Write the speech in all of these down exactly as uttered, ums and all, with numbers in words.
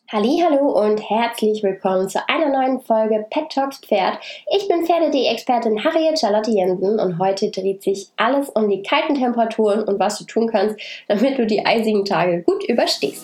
Hallihallo und herzlich willkommen zu einer neuen Folge Pet Talks Pferd. Ich bin Pferde.de-Expertin Harriet Charlotte Jensen und heute dreht sich alles um die kalten Temperaturen und was du tun kannst, damit du die eisigen Tage gut überstehst.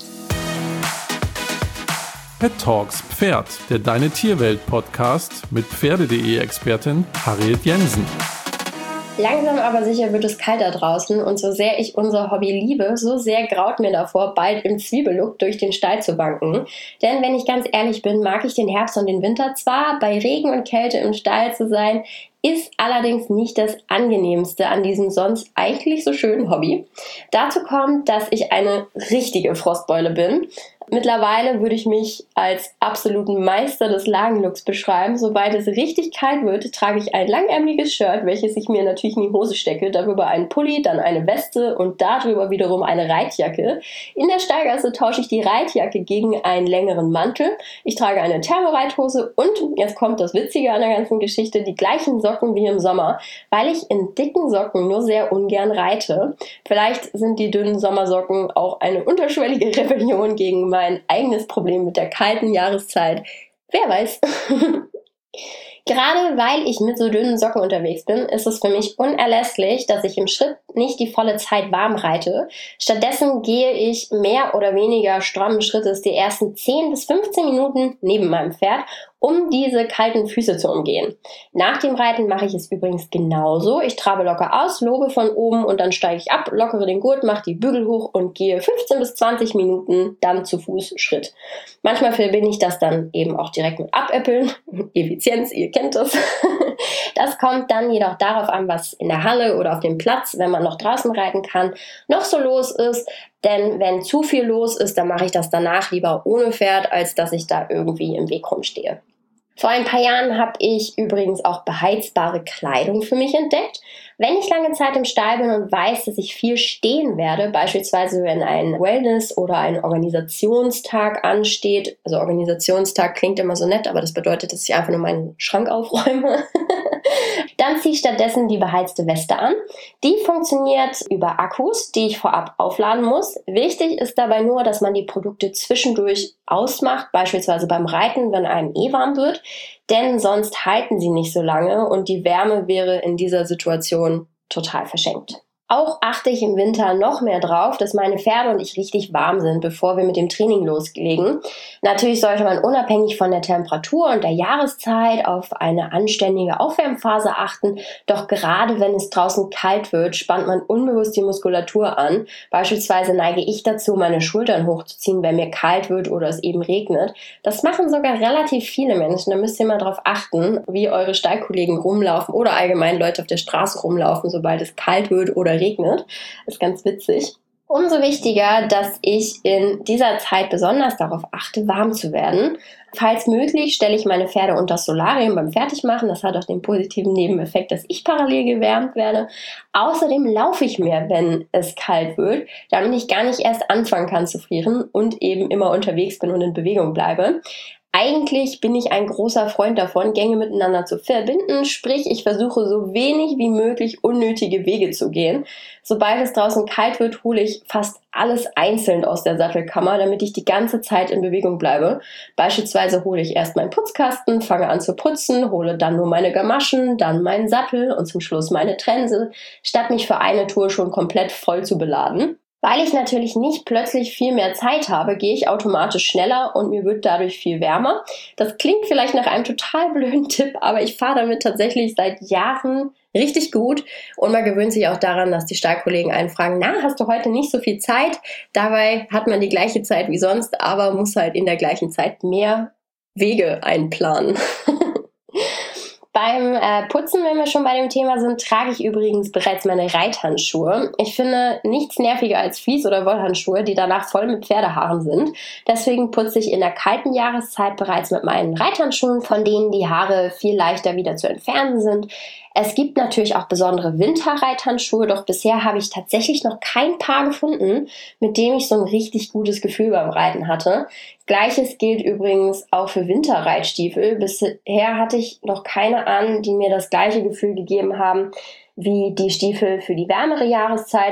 Pet Talks Pferd, der Deine Tierwelt-Podcast mit Pferde.de-Expertin Harriet Jensen. Langsam aber sicher wird es kalter draußen und so sehr ich unser Hobby liebe, so sehr graut mir davor, bald im Zwiebellook durch den Stall zu wanken. Denn wenn ich ganz ehrlich bin, mag ich den Herbst und den Winter zwar, bei Regen und Kälte im Stall zu sein, ist allerdings nicht das Angenehmste an diesem sonst eigentlich so schönen Hobby. Dazu kommt, dass ich eine richtige Frostbeule bin. Mittlerweile würde ich mich als absoluten Meister des Lagenlooks beschreiben. Sobald es richtig kalt wird, trage ich ein langärmeliges Shirt, welches ich mir natürlich in die Hose stecke, darüber einen Pulli, dann eine Weste und darüber wiederum eine Reitjacke. In der Stallgasse tausche ich die Reitjacke gegen einen längeren Mantel. Ich trage eine Thermoreithose und, jetzt kommt das Witzige an der ganzen Geschichte, die gleichen Socken wie im Sommer, weil ich in dicken Socken nur sehr ungern reite. Vielleicht sind die dünnen Sommersocken auch eine unterschwellige Rebellion gegen mein eigenes Problem mit der kalten Jahreszeit. Wer weiß. Gerade weil ich mit so dünnen Socken unterwegs bin, ist es für mich unerlässlich, dass ich im Schritt nicht die volle Zeit warm reite. Stattdessen gehe ich mehr oder weniger strammen Schrittes die ersten zehn bis fünfzehn Minuten neben meinem Pferd, um diese kalten Füße zu umgehen. Nach dem Reiten mache ich es übrigens genauso. Ich trabe locker aus, lobe von oben und dann steige ich ab, lockere den Gurt, mache die Bügel hoch und gehe fünfzehn bis zwanzig Minuten dann zu Fuß Schritt. Manchmal verbinde ich das dann eben auch direkt mit Abäppeln. Effizienz, ihr kennt es. Das kommt dann jedoch darauf an, was in der Halle oder auf dem Platz, wenn man noch draußen reiten kann, noch so los ist. Denn wenn zu viel los ist, dann mache ich das danach lieber ohne Pferd, als dass ich da irgendwie im Weg rumstehe. Vor ein paar Jahren habe ich übrigens auch beheizbare Kleidung für mich entdeckt. Wenn ich lange Zeit im Stall bin und weiß, dass ich viel stehen werde, beispielsweise wenn ein Wellness- oder ein Organisationstag ansteht, also Organisationstag klingt immer so nett, aber das bedeutet, dass ich einfach nur meinen Schrank aufräume, dann ziehe ich stattdessen die beheizte Weste an. Die funktioniert über Akkus, die ich vorab aufladen muss. Wichtig ist dabei nur, dass man die Produkte zwischendurch ausmacht, beispielsweise beim Reiten, wenn einem eh warm wird, denn sonst halten sie nicht so lange und die Wärme wäre in dieser Situation total verschenkt. Auch achte ich im Winter noch mehr drauf, dass meine Pferde und ich richtig warm sind, bevor wir mit dem Training loslegen. Natürlich sollte man unabhängig von der Temperatur und der Jahreszeit auf eine anständige Aufwärmphase achten. Doch gerade wenn es draußen kalt wird, spannt man unbewusst die Muskulatur an. Beispielsweise neige ich dazu, meine Schultern hochzuziehen, wenn mir kalt wird oder es eben regnet. Das machen sogar relativ viele Menschen. Da müsst ihr mal drauf achten, wie eure Stallkollegen rumlaufen oder allgemein Leute auf der Straße rumlaufen, sobald es kalt wird oder regnet. Das ist ganz witzig. Umso wichtiger, dass ich in dieser Zeit besonders darauf achte, warm zu werden. Falls möglich, stelle ich meine Pferde unter das Solarium beim Fertigmachen. Das hat auch den positiven Nebeneffekt, dass ich parallel gewärmt werde. Außerdem laufe ich mehr, wenn es kalt wird, damit ich gar nicht erst anfangen kann zu frieren und eben immer unterwegs bin und in Bewegung bleibe. Eigentlich bin ich ein großer Freund davon, Gänge miteinander zu verbinden, sprich ich versuche so wenig wie möglich unnötige Wege zu gehen. Sobald es draußen kalt wird, hole ich fast alles einzeln aus der Sattelkammer, damit ich die ganze Zeit in Bewegung bleibe. Beispielsweise hole ich erst meinen Putzkasten, fange an zu putzen, hole dann nur meine Gamaschen, dann meinen Sattel und zum Schluss meine Trense, statt mich für eine Tour schon komplett voll zu beladen. Weil ich natürlich nicht plötzlich viel mehr Zeit habe, gehe ich automatisch schneller und mir wird dadurch viel wärmer. Das klingt vielleicht nach einem total blöden Tipp, aber ich fahre damit tatsächlich seit Jahren richtig gut und man gewöhnt sich auch daran, dass die Stallkollegen einen fragen, na, hast du heute nicht so viel Zeit? Dabei hat man die gleiche Zeit wie sonst, aber muss halt in der gleichen Zeit mehr Wege einplanen. Beim äh, Putzen, wenn wir schon bei dem Thema sind, trage ich übrigens bereits meine Reithandschuhe. Ich finde nichts nerviger als Vlies- oder Wollhandschuhe, die danach voll mit Pferdehaaren sind. Deswegen putze ich in der kalten Jahreszeit bereits mit meinen Reithandschuhen, von denen die Haare viel leichter wieder zu entfernen sind. Es gibt natürlich auch besondere Winterreithandschuhe, doch bisher habe ich tatsächlich noch kein Paar gefunden, mit dem ich so ein richtig gutes Gefühl beim Reiten hatte. Gleiches gilt übrigens auch für Winterreitstiefel. Bisher hatte ich noch keine an, die mir das gleiche Gefühl gegeben haben wie die Stiefel für die wärmere Jahreszeit.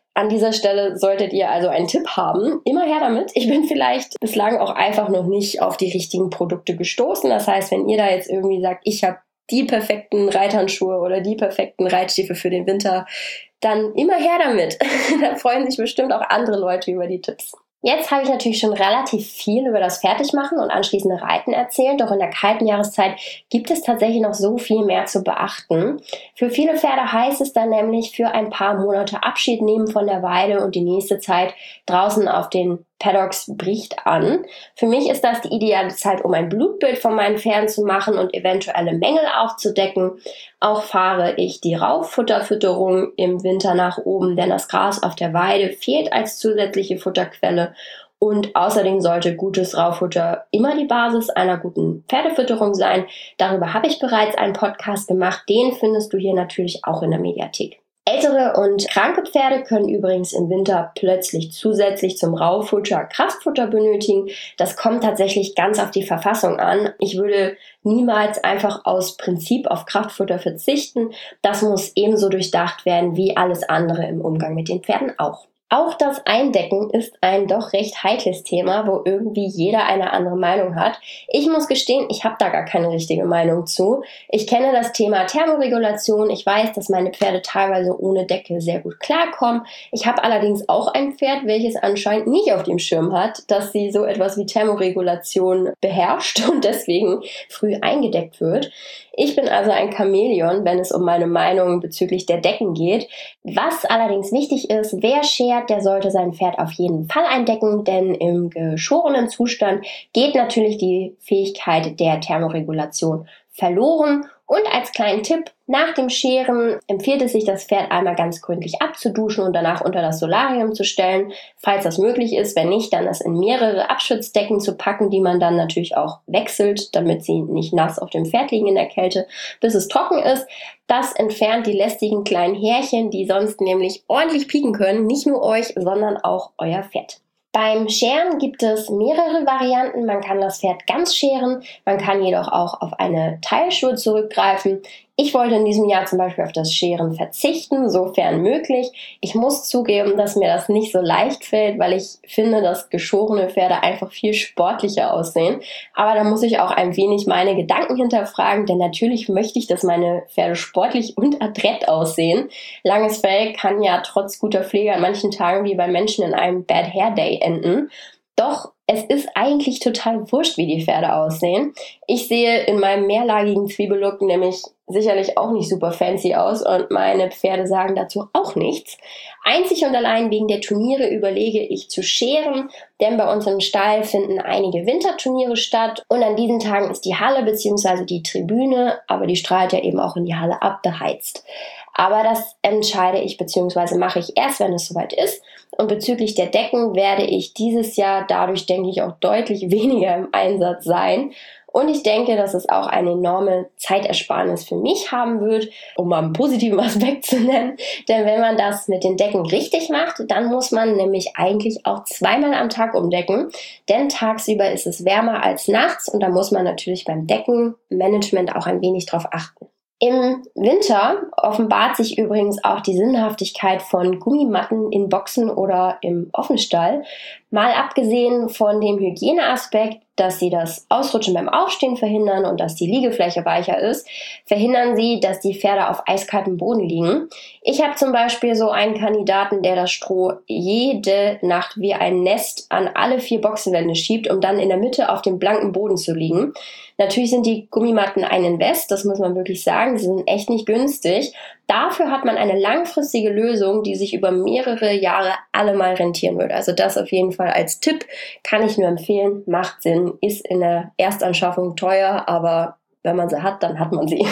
An dieser Stelle solltet ihr also einen Tipp haben. Immer her damit. Ich bin vielleicht bislang auch einfach noch nicht auf die richtigen Produkte gestoßen. Das heißt, wenn ihr da jetzt irgendwie sagt, ich habe die perfekten Reithandschuhe oder die perfekten Reitstiefel für den Winter, dann immer her damit. Da freuen sich bestimmt auch andere Leute über die Tipps. Jetzt habe ich natürlich schon relativ viel über das Fertigmachen und anschließende Reiten erzählt, doch in der kalten Jahreszeit gibt es tatsächlich noch so viel mehr zu beachten. Für viele Pferde heißt es dann nämlich für ein paar Monate Abschied nehmen von der Weide und die nächste Zeit draußen auf den Paddocks bricht an. Für mich ist das die ideale Zeit, um ein Blutbild von meinen Pferden zu machen und eventuelle Mängel aufzudecken. Auch fahre ich die Rauffutterfütterung im Winter nach oben, denn das Gras auf der Weide fehlt als zusätzliche Futterquelle. Und außerdem sollte gutes Raufutter immer die Basis einer guten Pferdefütterung sein. Darüber habe ich bereits einen Podcast gemacht. Den findest du hier natürlich auch in der Mediathek. Ältere und kranke Pferde können übrigens im Winter plötzlich zusätzlich zum Raufutter Kraftfutter benötigen. Das kommt tatsächlich ganz auf die Verfassung an. Ich würde niemals einfach aus Prinzip auf Kraftfutter verzichten. Das muss ebenso durchdacht werden wie alles andere im Umgang mit den Pferden auch. Auch das Eindecken ist ein doch recht heikles Thema, wo irgendwie jeder eine andere Meinung hat. Ich muss gestehen, ich habe da gar keine richtige Meinung zu. Ich kenne das Thema Thermoregulation. Ich weiß, dass meine Pferde teilweise ohne Decke sehr gut klarkommen. Ich habe allerdings auch ein Pferd, welches anscheinend nicht auf dem Schirm hat, dass sie so etwas wie Thermoregulation beherrscht und deswegen früh eingedeckt wird. Ich bin also ein Chamäleon, wenn es um meine Meinung bezüglich der Decken geht. Was allerdings wichtig ist, wer schert, der sollte sein Pferd auf jeden Fall eindecken, denn im geschorenen Zustand geht natürlich die Fähigkeit der Thermoregulation verloren. Und als kleinen Tipp, nach dem Scheren empfiehlt es sich, das Pferd einmal ganz gründlich abzuduschen und danach unter das Solarium zu stellen, falls das möglich ist. Wenn nicht, dann das in mehrere Abschützdecken zu packen, die man dann natürlich auch wechselt, damit sie nicht nass auf dem Pferd liegen in der Kälte, bis es trocken ist. Das entfernt die lästigen kleinen Härchen, die sonst nämlich ordentlich pieken können, nicht nur euch, sondern auch euer Pferd. Beim Scheren gibt es mehrere Varianten. Man kann das Pferd ganz scheren, man kann jedoch auch auf eine Teilschur zurückgreifen. Ich wollte in diesem Jahr zum Beispiel auf das Scheren verzichten, sofern möglich. Ich muss zugeben, dass mir das nicht so leicht fällt, weil ich finde, dass geschorene Pferde einfach viel sportlicher aussehen. Aber da muss ich auch ein wenig meine Gedanken hinterfragen, denn natürlich möchte ich, dass meine Pferde sportlich und adrett aussehen. Langes Fell kann ja trotz guter Pflege an manchen Tagen wie bei Menschen in einem Bad Hair Day enden. Doch es ist eigentlich total wurscht, wie die Pferde aussehen. Ich sehe in meinem mehrlagigen Zwiebellook nämlich sicherlich auch nicht super fancy aus und meine Pferde sagen dazu auch nichts. Einzig und allein wegen der Turniere überlege ich zu scheren, denn bei uns im Stall finden einige Winterturniere statt und an diesen Tagen ist die Halle bzw. die Tribüne, aber die strahlt ja eben auch in die Halle ab, beheizt. Aber das entscheide ich bzw. mache ich erst, wenn es soweit ist. Und bezüglich der Decken werde ich dieses Jahr dadurch, denke ich, auch deutlich weniger im Einsatz sein. Und ich denke, dass es auch eine enorme Zeitersparnis für mich haben wird, um mal einen positiven Aspekt zu nennen. Denn wenn man das mit den Decken richtig macht, dann muss man nämlich eigentlich auch zweimal am Tag umdecken. Denn tagsüber ist es wärmer als nachts und da muss man natürlich beim Deckenmanagement auch ein wenig drauf achten. Im Winter offenbart sich übrigens auch die Sinnhaftigkeit von Gummimatten in Boxen oder im Offenstall. Mal abgesehen von dem Hygieneaspekt, dass sie das Ausrutschen beim Aufstehen verhindern und dass die Liegefläche weicher ist, verhindern sie, dass die Pferde auf eiskaltem Boden liegen. Ich habe zum Beispiel so einen Kandidaten, der das Stroh jede Nacht wie ein Nest an alle vier Boxenwände schiebt, um dann in der Mitte auf dem blanken Boden zu liegen. Natürlich sind die Gummimatten ein Invest, das muss man wirklich sagen, sie sind echt nicht günstig. Dafür hat man eine langfristige Lösung, die sich über mehrere Jahre allemal rentieren wird. Also das auf jeden Fall als Tipp, kann ich nur empfehlen, macht Sinn, ist in der Erstanschaffung teuer, aber wenn man sie hat, dann hat man sie.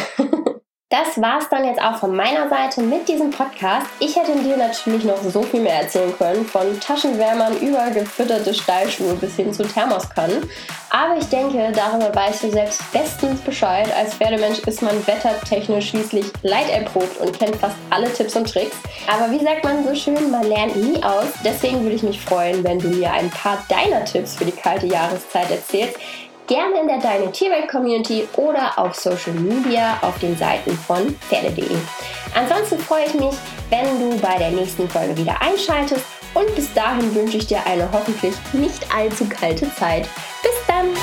Das war's dann jetzt auch von meiner Seite mit diesem Podcast. Ich hätte dir natürlich noch so viel mehr erzählen können, von Taschenwärmern über gefütterte Stallschuhe bis hin zu Thermoskannen. Aber ich denke, darüber weißt du selbst bestens Bescheid. Als Pferdemensch ist man wettertechnisch schließlich leiterprobt und kennt fast alle Tipps und Tricks. Aber wie sagt man so schön, man lernt nie aus. Deswegen würde ich mich freuen, wenn du mir ein paar deiner Tipps für die kalte Jahreszeit erzählst. Gerne in der Deine Tierwelt Community oder auf Social Media auf den Seiten von Pferde punkt de. Ansonsten freue ich mich, wenn du bei der nächsten Folge wieder einschaltest und bis dahin wünsche ich dir eine hoffentlich nicht allzu kalte Zeit. Bis dann!